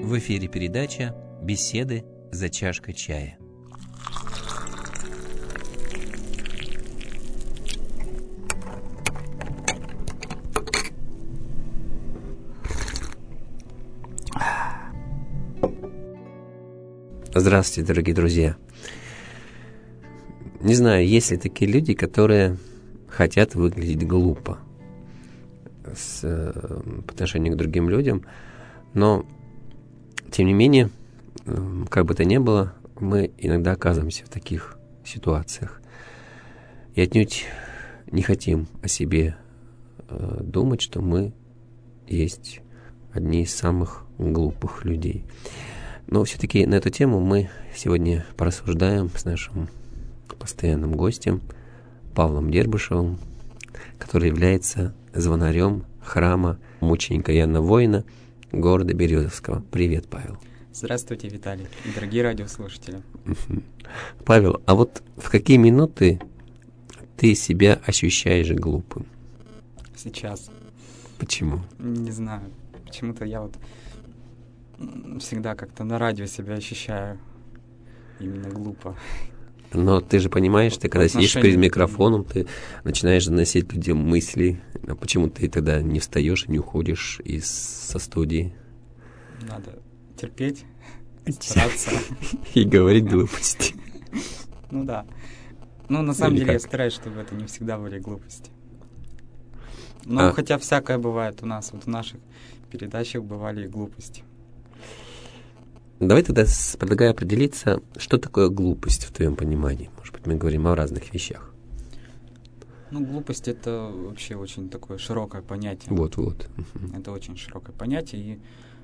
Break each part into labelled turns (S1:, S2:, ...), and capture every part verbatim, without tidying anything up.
S1: В эфире передача «Беседы за чашкой чая». Здравствуйте, дорогие друзья. Не знаю, есть ли такие люди, которые хотят выглядеть глупо с, по отношению к другим людям, но, тем не менее, как бы то ни было, мы иногда оказываемся в таких ситуациях. И отнюдь не хотим о себе думать, что мы есть одни из самых глупых людей. Но все-таки на эту тему мы сегодня порассуждаем с нашим постоянным гостем Павлом Дербышевым, который является звонарем храма мученика Иоанна Воина города Березовского. Привет, Павел.
S2: Здравствуйте, Виталий, дорогие радиослушатели.
S1: Павел, а вот в какие минуты ты себя ощущаешь глупым?
S2: Сейчас.
S1: Почему?
S2: Не знаю. Почему-то я вот всегда как-то на радио себя ощущаю именно глупо.
S1: Но ты же понимаешь, ты когда сидишь перед микрофоном, ты начинаешь доносить людям мысли. А почему ты тогда не встаешь и не уходишь из со студии?
S2: Надо терпеть, стараться.
S1: И говорить глупости.
S2: Ну да. Ну, на самом деле, я стараюсь, чтобы это не всегда были глупости. Ну, хотя всякое бывает у нас. Вот в наших передачах бывали и глупости.
S1: Давай тогда предлагаю определиться, что такое глупость в твоем понимании. Может быть, мы говорим о разных вещах.
S2: Ну, глупость — это вообще очень такое широкое понятие.
S1: Вот-вот.
S2: Это очень широкое понятие, и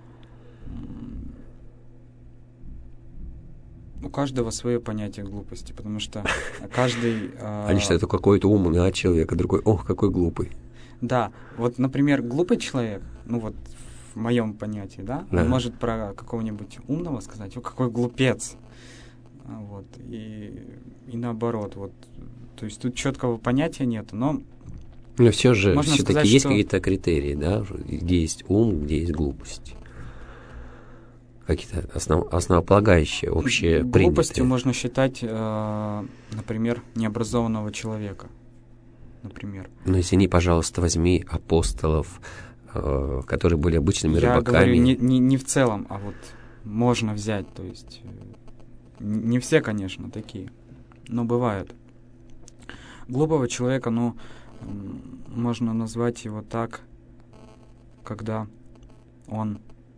S2: у каждого свое понятие глупости, потому что каждый...
S1: Они считают, что какой-то умный человек, а другой, ох, какой глупый.
S2: Да, вот, например, глупый человек, ну вот в моем понятии, да,
S1: да.
S2: Он может про какого-нибудь умного сказать, о, какой глупец, вот, и, и наоборот, вот, то есть тут четкого понятия нет, но...
S1: Но все же, все-таки есть
S2: что...
S1: какие-то критерии, да, где есть ум, где есть глупость. Какие-то основ, основополагающие, общие
S2: глупостью можно считать, э, например, необразованного человека, например.
S1: Ну, извини, пожалуйста, возьми апостолов, э, которые были обычными
S2: Я
S1: рыбаками.
S2: Я говорю не, не, не в целом, а вот можно взять, то есть э, не все, конечно, такие, но бывают. Глупого человека, ну, э, можно назвать его так, когда он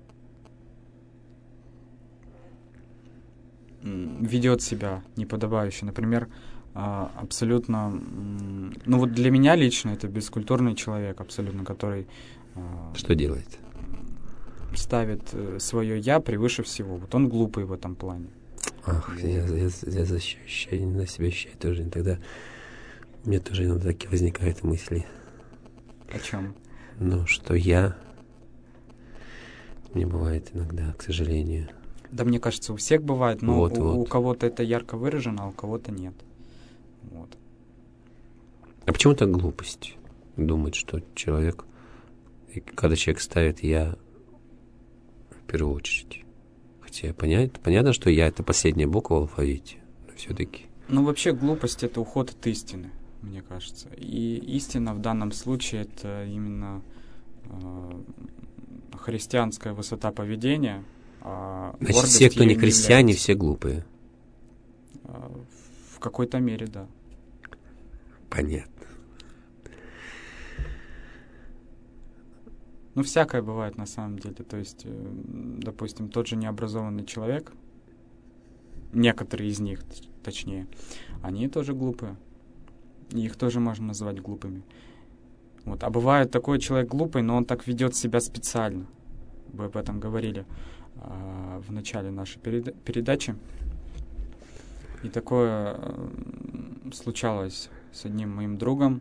S2: ведет себя неподобающе. Например, абсолютно... Ну вот для меня лично это бескультурный человек абсолютно, который...
S1: Что делает?
S2: Ставит свое «я» превыше всего. Вот он глупый в этом плане.
S1: Ах, я, я, я защищаю, на себя ощущаю тоже иногда. У меня тоже иногда такие возникают мысли.
S2: О чем?
S1: Ну, что я... Мне бывает иногда, к сожалению...
S2: Да, мне кажется, у всех бывает, но
S1: вот,
S2: у,
S1: вот.
S2: у кого-то это ярко выражено, а у кого-то нет. Вот.
S1: А почему так глупость? Думать, что человек, когда человек ставит «я» в первую очередь. Хотя понятно, понятно, что «я» — это последняя буква в алфавите, но все-таки.
S2: Ну, вообще глупость — это уход от истины, мне кажется. И истина в данном случае — это именно э, христианская высота поведения. А
S1: значит, все, кто не христиане,
S2: является.
S1: Все глупые.
S2: В какой-то мере, да.
S1: Понятно.
S2: Ну, всякое бывает на самом деле. То есть, допустим, тот же необразованный человек, некоторые из них, точнее, они тоже глупые. И их тоже можно назвать глупыми. Вот. А бывает такой человек глупый, но он так ведет себя специально. Вы об этом говорили в начале нашей переда- передачи. И такое э, случалось с одним моим другом.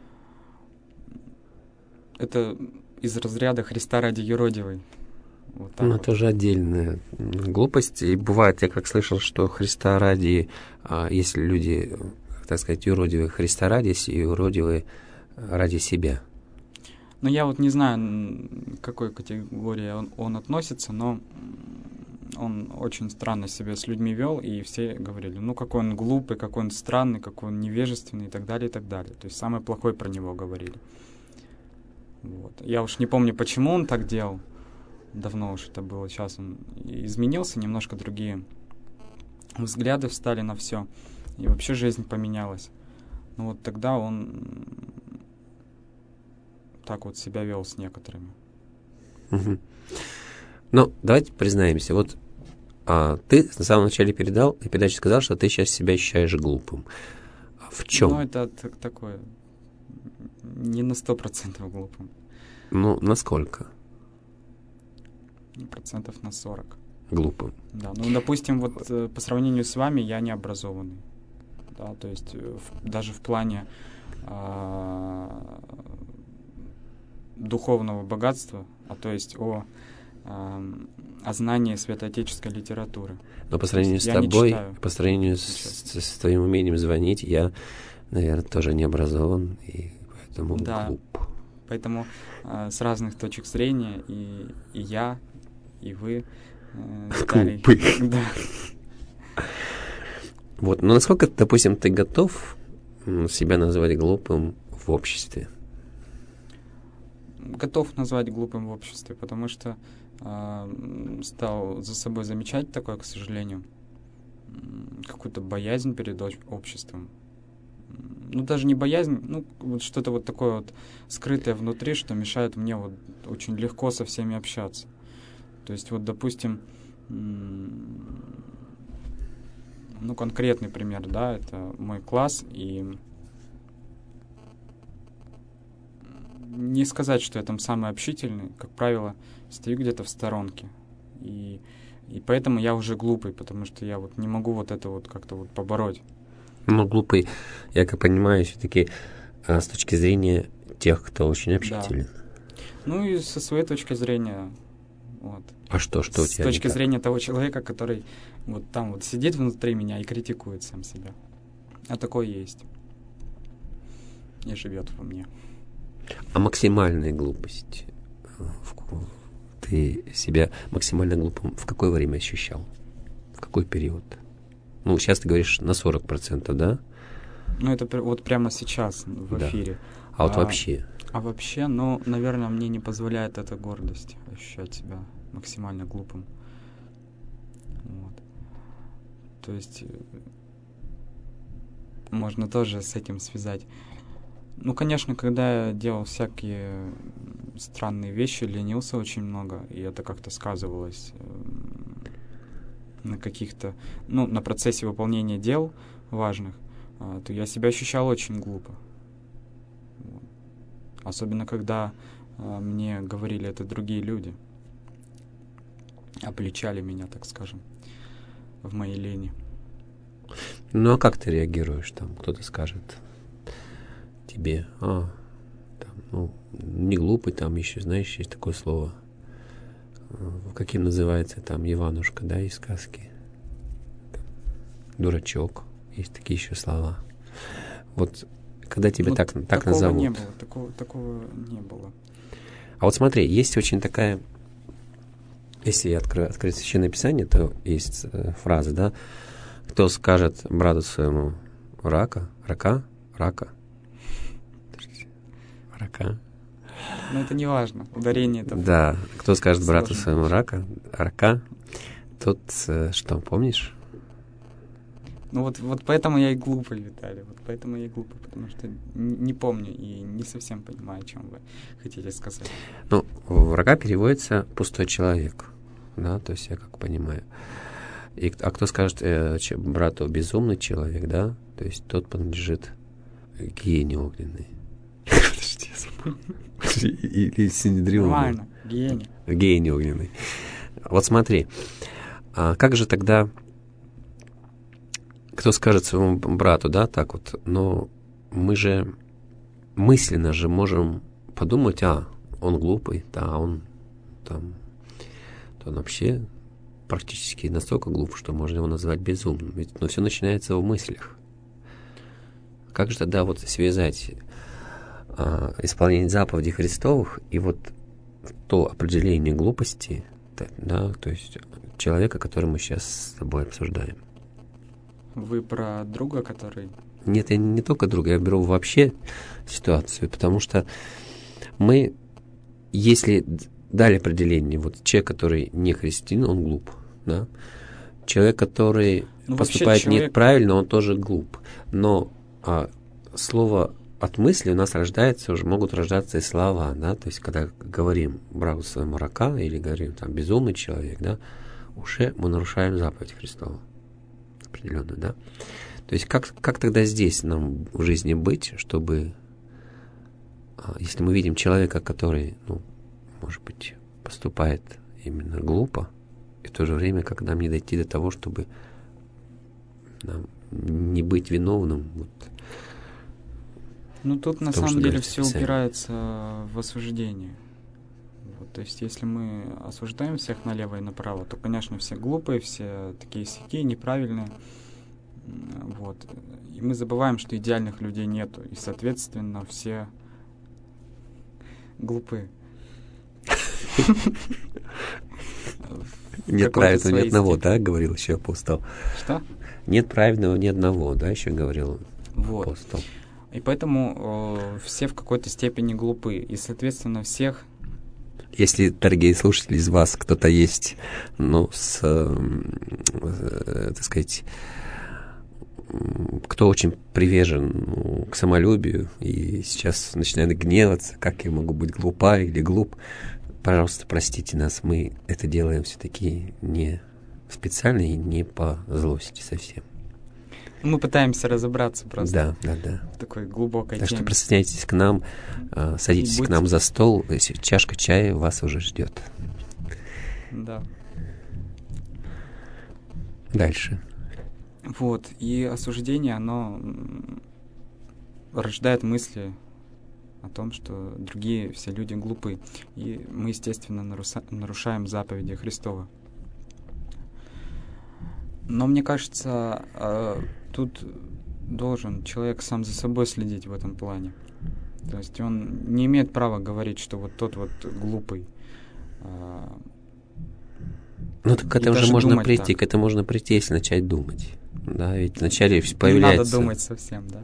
S2: Это из разряда Христа ради юродивый. Вот так
S1: ну,
S2: вот.
S1: Это уже отдельная глупость. И бывает, я как слышал, что Христа ради, а, если люди, так сказать, юродивые Христа ради, и юродивые ради себя.
S2: Ну, я вот не знаю, к какой категории он, он относится, но он очень странно себя с людьми вел, и все говорили, ну, какой он глупый, какой он странный, какой он невежественный и так далее, и так далее. То есть самое плохое про него говорили. Вот. Я уж не помню, почему он так делал. Давно уж это было. Сейчас он изменился, немножко другие взгляды встали на все. И вообще жизнь поменялась. Но вот тогда он так вот себя вел с некоторыми.
S1: Угу. Ну, давайте признаемся. Вот а, ты на самом начале передал, и передаче сказал, что ты сейчас себя ощущаешь глупым. В чем?
S2: Ну, это т- такое... Не на сто процентов глупым.
S1: Ну, насколько?
S2: Процентов на сорок.
S1: Глупым.
S2: Да, ну, допустим, вот э, по сравнению с вами я не образованный. Да, то есть э, в, даже в плане э, духовного богатства, а то есть о, э, о знании святоотеческой литературы.
S1: Но по сравнению с тобой, по сравнению с, с, с твоим умением звонить, я, наверное, тоже не образован, и поэтому
S2: да,
S1: глуп.
S2: Поэтому э, с разных точек зрения и, и я, и вы, э, Виталий. Да.
S1: Вот, но насколько, допустим, ты готов себя назвать глупым в обществе?
S2: Готов назвать глупым в обществе, потому что э, стал за собой замечать такое, к сожалению, какую-то боязнь перед обществом. Ну, даже не боязнь, ну, вот что-то вот такое вот скрытое внутри, что мешает мне вот очень легко со всеми общаться. То есть вот, допустим, ну, конкретный пример, да, это мой класс, и не сказать, что я там самый общительный, как правило, стою где-то в сторонке, и, и поэтому я уже глупый, потому что я вот не могу вот это вот как-то вот побороть.
S1: Ну, глупый, я как понимаю, все-таки а, с точки зрения тех, кто очень общителен.
S2: Да. Ну и со своей точки зрения, вот.
S1: А что, что у тебя?
S2: С точки зрения того человека, который вот там вот сидит внутри меня и критикует сам себя. А такое есть. И живет во мне.
S1: А максимальная глупость? Ты себя максимально глупым в какое время ощущал? В какой период? Ну, сейчас ты говоришь на сорок процентов, да?
S2: Ну, это вот прямо сейчас в
S1: да.
S2: эфире.
S1: А вот а, вообще?
S2: А вообще, ну, наверное, мне не позволяет эта гордость ощущать себя максимально глупым. Вот. То есть можно тоже с этим связать. Ну, конечно, когда я делал всякие странные вещи, ленился очень много, и это как-то сказывалось на каких-то, ну, на процессе выполнения дел важных, то я себя ощущал очень глупо. Особенно, когда мне говорили это другие люди, обличали меня, так скажем, в моей лени.
S1: Ну, а как ты реагируешь? Там кто-то скажет тебе, а, там, ну, не глупый, там еще, знаешь, есть такое слово, каким называется там Иванушка, да, из сказки. Там, дурачок, есть такие еще слова. Вот, когда тебя ну, так, так
S2: такого
S1: назовут.
S2: Не было, такого, такого не было.
S1: А вот смотри, есть очень такая, если открыть, открыть Священное Писание, то есть э, фраза, да, кто скажет брату своему рака, рака, рака, рака.
S2: Ну, это не важно, ударение это.
S1: Да, кто скажет
S2: сложно.
S1: Брату своему рака, рака, тот, э, что, помнишь?
S2: Ну, вот, вот поэтому я и глупый, Виталий, вот поэтому я и глупый, потому что не помню и не совсем понимаю, о чем вы хотите сказать.
S1: Ну, рака переводится «пустой человек», да, то есть я как понимаю. И, а кто скажет э, брату «безумный человек», да, то есть тот принадлежит гиене огненной. Подожди, я забыл. Или Синедрион.
S2: Нормально, гиене.
S1: Гиене огненной. Вот смотри, а как же тогда, кто скажет своему брату, да, так вот, но мы же мысленно же можем подумать, а, он глупый, да, он там, то он вообще практически настолько глуп, что можно его назвать безумным. Ведь, но все начинается в мыслях. Как же тогда вот связать а, исполнение заповедей Христовых и вот то определение глупости, да, то есть человека, который мы сейчас с тобой обсуждаем.
S2: Вы про друга, который...
S1: Нет, я не только друга, я беру вообще ситуацию, потому что мы, если дали определение, вот человек, который не христианин, он глуп, да? Человек, который
S2: Ну,
S1: поступает
S2: человек...
S1: неправильно, он тоже глуп. Но а, слово от мысли у нас рождается, уже могут рождаться и слова, да, то есть когда говорим брату своему рака или говорим там безумный человек, да, уже мы нарушаем заповедь Христову определенную, да. То есть как, как тогда здесь нам в жизни быть, чтобы, если мы видим человека, который, ну, может быть, поступает именно глупо, и в то же время, как нам не дойти до того, чтобы нам не быть виновным. Вот,
S2: ну, тут на
S1: том,
S2: самом деле
S1: говорится
S2: все упирается в осуждение. Вот, то есть, если мы осуждаем всех налево и направо, то, конечно, все глупые, все такие сякие, неправильные. Вот. И мы забываем, что идеальных людей нету. И, соответственно, все глупые.
S1: Нет правильного ни одного, да, говорил еще апостол.
S2: Что?
S1: Нет правильного ни одного, да, еще говорил апостол.
S2: И поэтому э, все в какой-то степени глупы. И, соответственно, всех...
S1: Если, дорогие слушатели, из вас кто-то есть, ну, с, э, так сказать, кто очень привержен, ну, к самолюбию и сейчас начинает гневаться, как я могу быть глупа или глуп, пожалуйста, простите нас, мы это делаем все-таки не специально и не по злости совсем.
S2: Мы пытаемся разобраться просто.
S1: Да, да, да.
S2: В такой глубокой
S1: так
S2: теме.
S1: Так что присоединяйтесь к нам, садитесь будьте... к нам за стол, чашка чая вас уже ждет.
S2: Да.
S1: Дальше.
S2: Вот, и осуждение, оно рождает мысли о том, что другие все люди глупы. И мы, естественно, наруса- нарушаем заповеди Христова. Но мне кажется, э, тут должен человек сам за собой следить в этом плане. То есть он не имеет права говорить, что вот тот вот глупый. Э,
S1: ну, так к этому же можно прийти, так. к этому можно прийти, если начать думать. Да, ведь вначале появляется...
S2: Не надо думать совсем, да.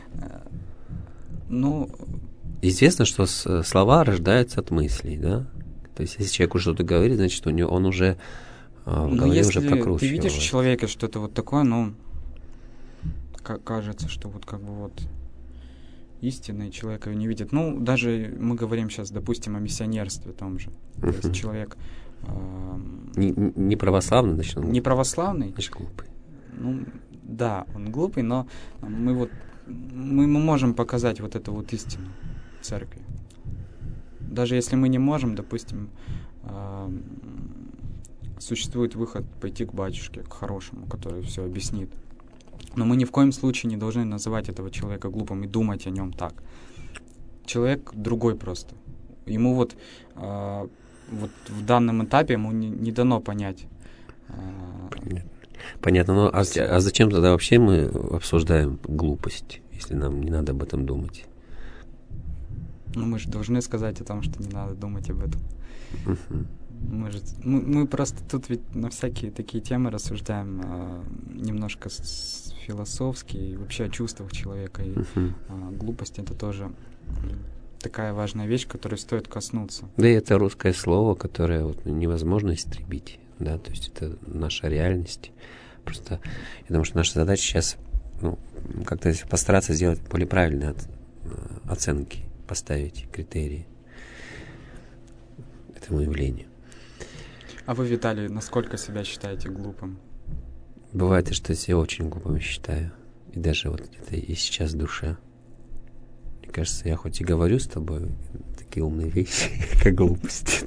S2: Ну...
S1: Известно, что слова рождаются от мыслей, да? То есть, если человеку что-то говорит, значит, у него он уже в
S2: ну,
S1: голове
S2: если
S1: уже прокручивает.
S2: Ты видишь в человеке что-то вот такое, ну, как кажется, что вот как бы вот истинный человек его не видит. Ну, даже мы говорим сейчас, допустим, о миссионерстве том же. То
S1: uh-huh.
S2: есть человек... Э,
S1: не, не православный, значит, он
S2: не православный.
S1: Значит, глупый.
S2: Ну, да, он глупый, но мы вот мы, мы можем показать вот эту вот истину церкви. Даже если мы не можем, допустим, э, существует выход пойти к батюшке, к хорошему, который все объяснит. Но мы ни в коем случае не должны называть этого человека глупым и думать о нем так. Человек другой просто. Ему вот, э, вот в данном этапе ему не, не дано понять. Э,
S1: Понятно. Понятно, но а, а зачем тогда вообще мы обсуждаем глупость, если нам не надо об этом думать?
S2: Ну, мы же должны сказать о том, что не надо думать об этом.
S1: Uh-huh.
S2: Мы, же, мы, мы просто тут ведь на всякие такие темы рассуждаем э, немножко с, с философски и вообще о чувствах человека. И
S1: uh-huh.
S2: э, глупость — это тоже такая важная вещь, которой стоит коснуться.
S1: Да и это русское слово, которое вот невозможно истребить. Да, то есть это наша реальность. Просто я думаю, что наша задача сейчас, ну, как-то постараться сделать более правильные от, оценки, поставить критерии этому явлению.
S2: А вы, Виталий, насколько себя считаете глупым?
S1: Бывает, и что я себя очень глупым считаю. И даже вот где-то и сейчас в душе. Мне кажется, я хоть и говорю с тобой такие умные вещи, как глупости.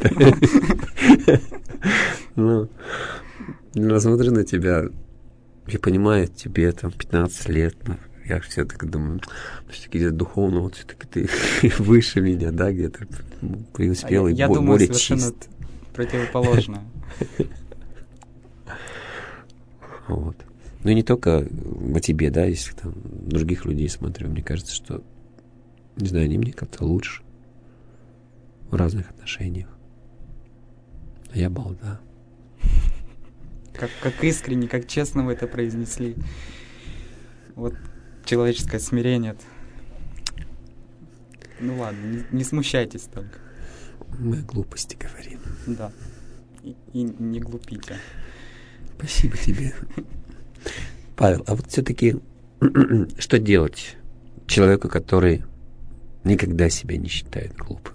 S1: Ну, я смотрю на тебя и понимаю, тебе там пятнадцать лет, я все-таки думаю, все-таки где-то духовно, вот все-таки ты выше меня, да, где-то преуспел,
S2: а
S1: и
S2: я,
S1: бо-
S2: я думаю,
S1: более
S2: совершенно
S1: чист.
S2: Противоположное.
S1: Вот. Ну и не только о тебе, да, если там других людей смотрю, мне кажется, что, не знаю, они мне как-то лучше в разных отношениях. А я балда.
S2: Как, как искренне, как честно вы это произнесли. Вот человеческое смирение. Ну ладно, не, не смущайтесь только.
S1: Мы о глупости говорим.
S2: Да. И, и не глупите.
S1: Спасибо тебе. Павел, а вот все-таки что делать человеку, который никогда себя не считает глупым?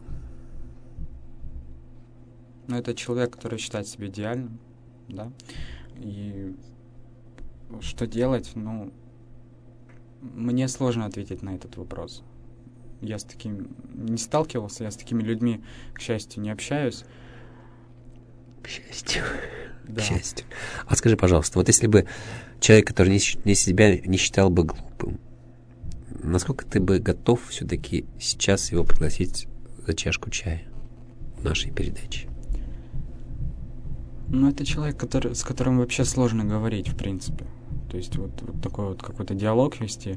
S2: Ну, это человек, который считает себя идеальным, да. И что делать? Ну, мне сложно ответить на этот вопрос. Я с таким не сталкивался, я с такими людьми, к счастью, не общаюсь.
S1: К счастью.
S2: Да.
S1: К счастью. А скажи, пожалуйста, вот если бы человек, который не, не себя не считал бы глупым, насколько ты бы готов все-таки сейчас его пригласить за чашку чая в нашей передаче?
S2: Ну, это человек, который, с которым вообще сложно говорить, в принципе. То есть вот, вот такой вот какой-то диалог вести.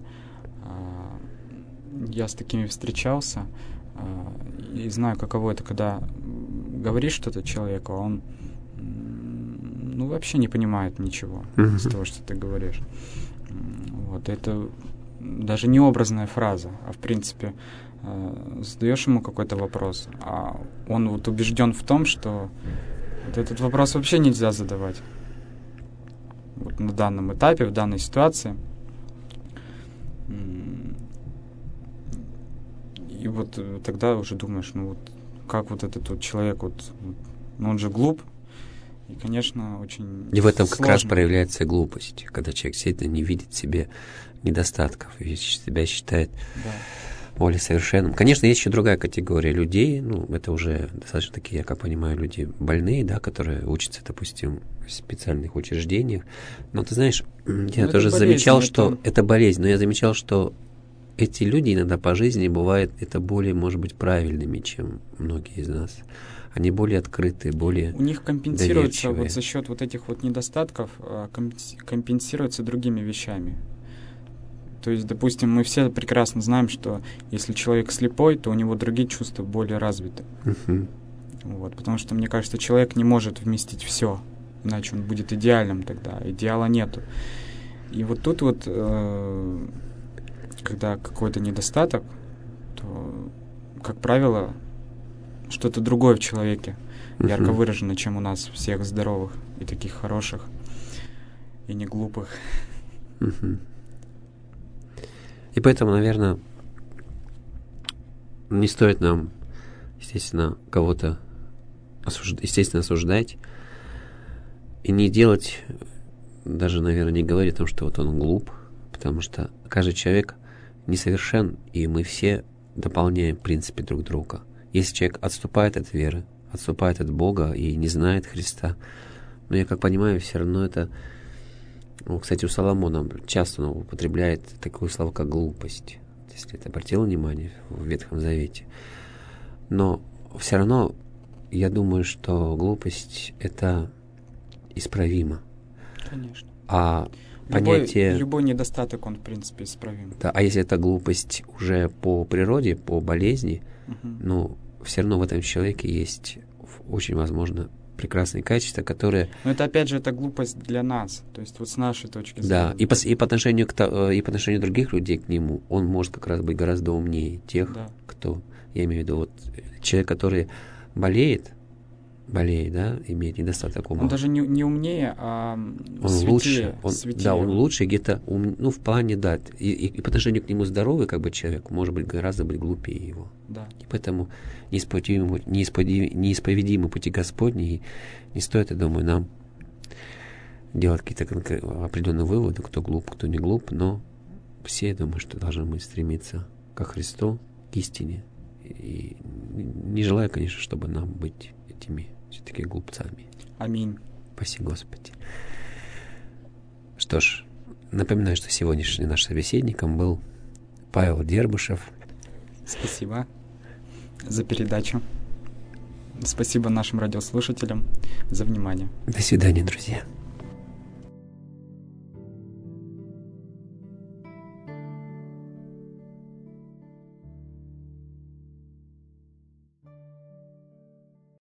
S2: Я с такими встречался и знаю, каково это, когда говоришь что-то человеку, а он ну, вообще не понимает ничего mm-hmm. из того, что ты говоришь. Вот, это даже не образная фраза, а в принципе задаешь ему какой-то вопрос, а он вот убежден в том, что вот этот вопрос вообще нельзя задавать. Вот на данном этапе, в данной ситуации. И вот тогда уже думаешь, ну вот как вот этот вот человек, вот, ну он же глуп, и, конечно, очень
S1: И в этом
S2: сложно.
S1: Как раз проявляется глупость, когда человек сидит и не видит в себе недостатков, и себя считает
S2: да.
S1: более совершенным. Конечно, есть еще другая категория людей, ну, это уже достаточно такие, я как понимаю, люди больные, да, которые учатся, допустим, в специальных учреждениях. Но ты знаешь, я
S2: ну,
S1: тоже
S2: болезнь,
S1: замечал,
S2: это...
S1: что это болезнь, но я замечал, что эти люди иногда по жизни бывают это более, может быть, правильными, чем многие из нас. Они более открытые, более
S2: У них компенсируется
S1: доверчивые.
S2: вот за счет вот этих вот недостатков, компенсируется другими вещами. То есть, допустим, мы все прекрасно знаем, что если человек слепой, то у него другие чувства более развиты.
S1: Uh-huh.
S2: Вот, потому что, мне кажется, человек не может вместить все, иначе он будет идеальным тогда. Идеала нету. И вот тут вот, э, когда какой-то недостаток, то, как правило, что-то другое в человеке uh-huh. ярко выражено, чем у нас всех здоровых и таких хороших, и не глупых.
S1: Uh-huh. И поэтому, наверное, не стоит нам, естественно, кого-то осужд... естественно, осуждать и не делать, даже, наверное, не говорить о том, что вот он глуп, потому что каждый человек несовершен, и мы все дополняем, в принципе, друг друга. Если человек отступает от веры, отступает от Бога и не знает Христа, но я как понимаю, все равно это... Ну, кстати, у Соломона часто он употребляет такое слово, как глупость, если ты обратил внимание в Ветхом Завете. Но все равно я думаю, что глупость — это исправимо.
S2: Конечно.
S1: А
S2: любой,
S1: понятие...
S2: Любой недостаток, он, в принципе, исправим.
S1: Да, а если это глупость уже по природе, по болезни,
S2: угу.
S1: ну, все равно в этом человеке есть очень, возможно, прекрасные качества, которые...
S2: Но это, опять же, это глупость для нас, то есть вот с нашей точки зрения.
S1: Да, и по, и по отношению к, и по отношению других людей к нему, он может как раз быть гораздо умнее тех,
S2: да.
S1: кто, я имею в виду, вот человек, который болеет, болеет, да, имеет недостаток ума.
S2: Он даже не, не умнее, а
S1: он
S2: светлее,
S1: лучше, он,
S2: светлее.
S1: да, он лучше где-то, ум, ну, в плане, да, и, и, и по отношению к нему здоровый, как бы, человек, может быть, гораздо быть глупее его.
S2: Да.
S1: И поэтому неисповедимы, неисповедимы, неисповедимы пути Господни, и не стоит, я думаю, нам делать какие-то конкрет- определенные выводы, кто глуп, кто не глуп, но все, я думаю, что должны мы стремиться ко Христу, к истине, и не желаю, конечно, чтобы нам быть этими все-таки глупцами.
S2: Аминь.
S1: Спаси Господи. Что ж, напоминаю, что сегодняшним нашим собеседником был Павел Дербышев.
S2: Спасибо за передачу. Спасибо нашим радиослушателям за внимание.
S1: До свидания, друзья.